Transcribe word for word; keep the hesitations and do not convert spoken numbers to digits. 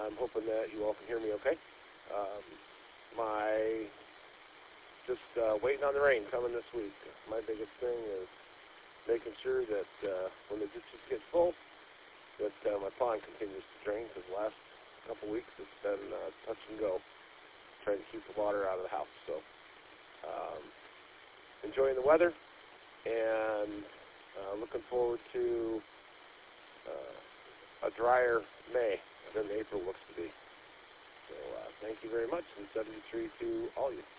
I'm hoping that you all can hear me okay. Um, my, just uh, waiting on the rain coming this week. My biggest thing is making sure that uh, when the ditches get full, that uh, my pond continues to drain, because the last couple weeks it's been uh, touch and go, trying to keep the water out of the house. So, um, enjoying the weather, and uh, looking forward to uh, a drier May than April looks to be. So uh, thank you very much, and seventy-three to all you.